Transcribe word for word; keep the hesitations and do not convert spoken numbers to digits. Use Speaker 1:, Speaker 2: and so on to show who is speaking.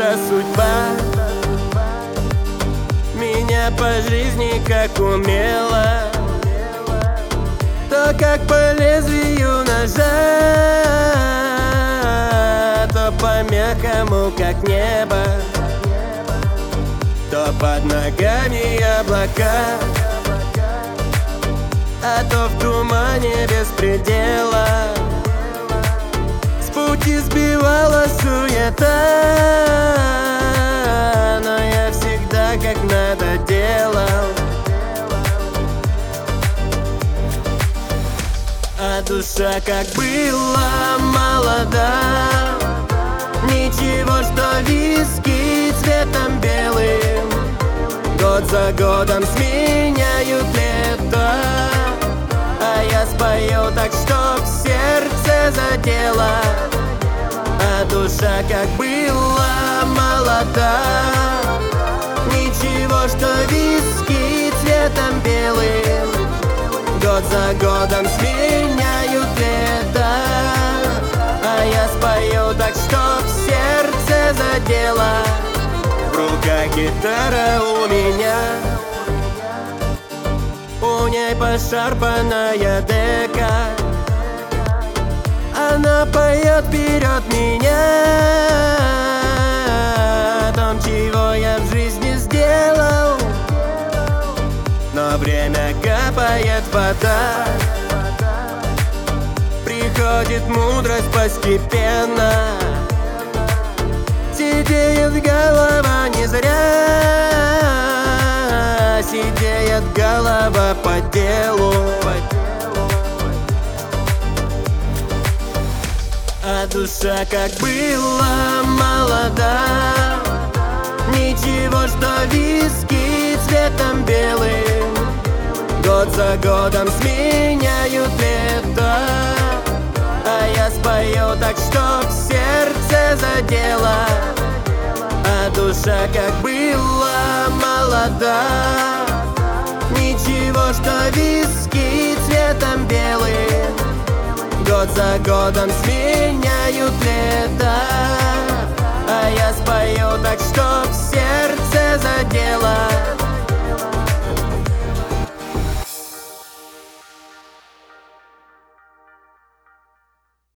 Speaker 1: наша судьба меня по жизни как умела, то как по лезвию ножа, то по мягкому как небо, то под ногами облака, а то в тумане без предела. С пути сбивала суета, но я всегда как надо делал. А душа как была молода, ничего, что виски цветом белым год за годом сменяют лето. А я спою так, чтоб сердце задело. А душа как была молода, ничего, что виски цветом белым год за годом сменяют лето. А я спою так, чтоб сердце задело. В руках гитара у меня, у ней пошарпанная дека. Она поет вперед меня о том, чего я в жизни сделал. Но время капает вода, приходит мудрость постепенно. Сидеет голова не зря, сидеет голова по делу. А душа как была молода, ничего, что виски цветом белым год за годом сменяют лето. А я спою так, чтоб сердце задело. А душа как была молода, ничего, что виски цветом белым год за годом сменяют лето. А я спою так, чтоб сердце задело.